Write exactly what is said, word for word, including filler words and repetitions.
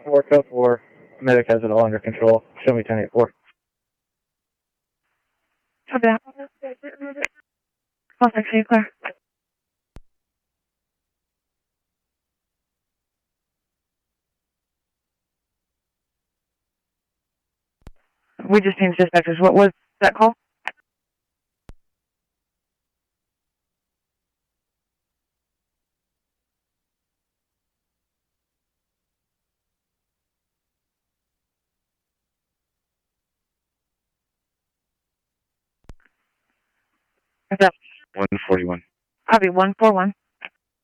four, code four. Medic has it all under control. Show me ten eight four. Copy that. Call six, are you clear? We just changed dispatchers. What was that call? What's up? one forty-one. Copy, one four one.